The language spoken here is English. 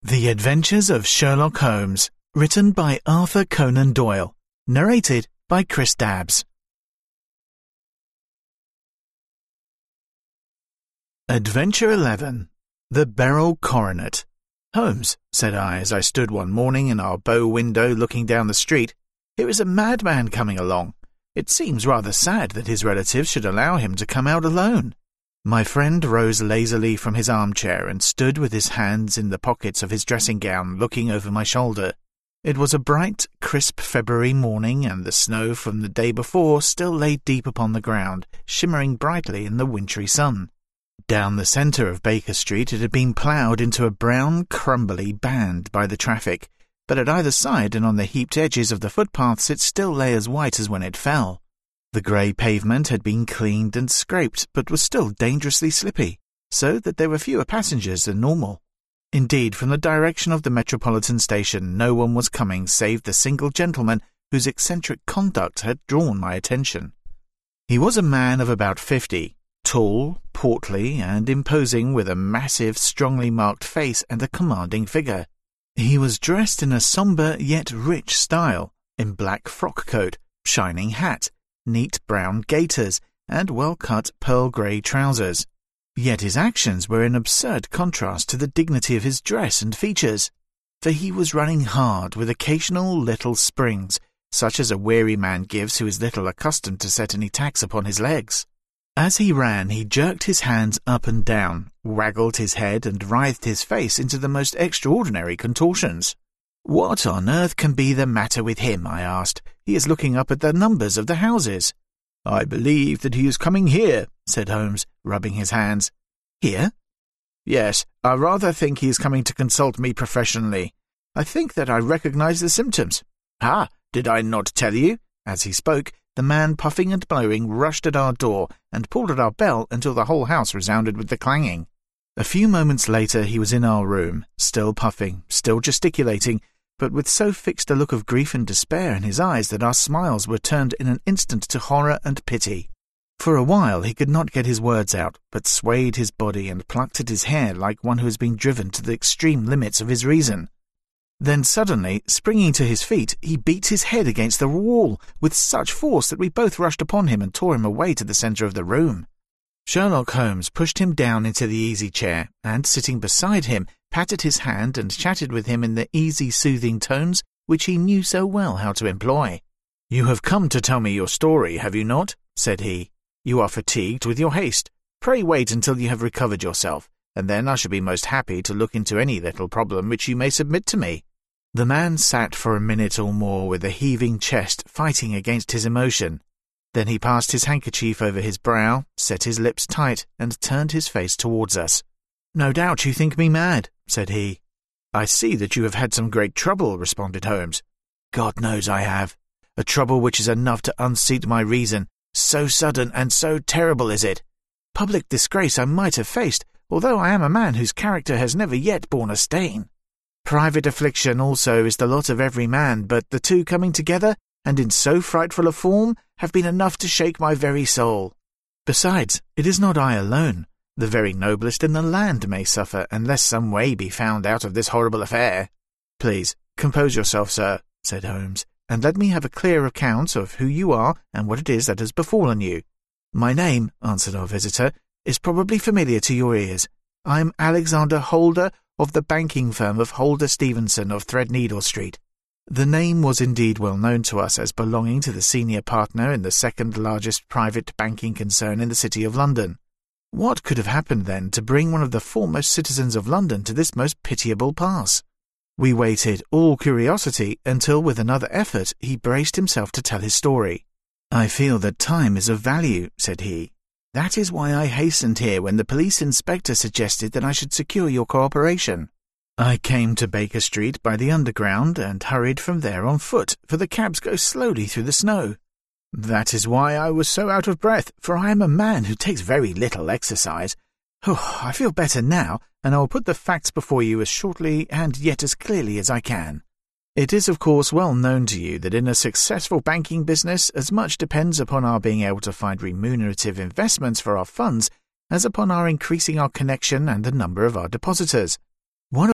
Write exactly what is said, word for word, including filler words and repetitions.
The Adventures of Sherlock Holmes, written by Arthur Conan Doyle, narrated by Chris Dabbs. Adventure eleven. The Beryl Coronet. "Holmes," said I as I stood one morning in our bow window looking down the street, "here is a madman coming along. It seems rather sad that his relatives should allow him to come out alone." My friend rose lazily from his armchair and stood with his hands in the pockets of his dressing gown looking over my shoulder. It was a bright, crisp February morning, and the snow from the day before still lay deep upon the ground, shimmering brightly in the wintry sun. Down the centre of Baker Street it had been ploughed into a brown, crumbly band by the traffic, but at either side and on the heaped edges of the footpaths it still lay as white as when it fell. The grey pavement had been cleaned and scraped, but was still dangerously slippy, so that there were fewer passengers than normal. Indeed, from the direction of the Metropolitan Station no one was coming save the single gentleman whose eccentric conduct had drawn my attention. He was a man of about fifty, tall, portly, and imposing, with a massive, strongly marked face and a commanding figure. He was dressed in a sombre yet rich style, in black frock coat, shining hat, neat brown gaiters, and well-cut pearl-grey trousers. Yet his actions were in absurd contrast to the dignity of his dress and features, for he was running hard with occasional little springs, such as a weary man gives who is little accustomed to set any tax upon his legs. As he ran he jerked his hands up and down, waggled his head, and writhed his face into the most extraordinary contortions. "What on earth can be the matter with him?" I asked. "He is looking up at the numbers of the houses." "I believe that he is coming here," said Holmes, rubbing his hands. "Here?" "Yes, I rather think he is coming to consult me professionally. I think that I recognize the symptoms. Ah, did I not tell you?" As he spoke, the man, puffing and blowing, rushed at our door and pulled at our bell until the whole house resounded with the clanging. A few moments later he was in our room, still puffing, still gesticulating, but with so fixed a look of grief and despair in his eyes that our smiles were turned in an instant to horror and pity. For a while he could not get his words out, but swayed his body and plucked at his hair like one who has been driven to the extreme limits of his reason. Then suddenly, springing to his feet, he beat his head against the wall with such force that we both rushed upon him and tore him away to the centre of the room. Sherlock Holmes pushed him down into the easy-chair, and, sitting beside him, patted his hand and chatted with him in the easy, soothing tones which he knew so well how to employ. "You have come to tell me your story, have you not?" said he. "You are fatigued with your haste. Pray wait until you have recovered yourself, and then I shall be most happy to look into any little problem which you may submit to me." The man sat for a minute or more with a heaving chest, fighting against his emotion. Then he passed his handkerchief over his brow, set his lips tight, and turned his face towards us. "No doubt you think me mad," said he. "I see that you have had some great trouble," responded Holmes. "God knows I have. A trouble which is enough to unseat my reason. So sudden and so terrible is it. Public disgrace I might have faced, although I am a man whose character has never yet borne a stain. Private affliction also is the lot of every man, but the two coming together, and in so frightful a form, have been enough to shake my very soul. Besides, it is not I alone. The very noblest in the land may suffer unless some way be found out of this horrible affair." "Please, compose yourself, sir," said Holmes, "and let me have a clear account of who you are and what it is that has befallen you." "My name," answered our visitor, "is probably familiar to your ears. I am Alexander Holder, of the banking firm of Holder Stevenson of Threadneedle Street." The name was indeed well known to us as belonging to the senior partner in the second largest private banking concern in the City of London. What could have happened then to bring one of the foremost citizens of London to this most pitiable pass? We waited, all curiosity, until with another effort he braced himself to tell his story. "I feel that time is of value," said he. "That is why I hastened here when the police inspector suggested that I should secure your cooperation. I came to Baker Street by the Underground and hurried from there on foot, for the cabs go slowly through the snow. That is why I was so out of breath, for I am a man who takes very little exercise. Oh, I feel better now, and I will put the facts before you as shortly and yet as clearly as I can. It is of course well known to you that in a successful banking business as much depends upon our being able to find remunerative investments for our funds as upon our increasing our connection and the number of our depositors.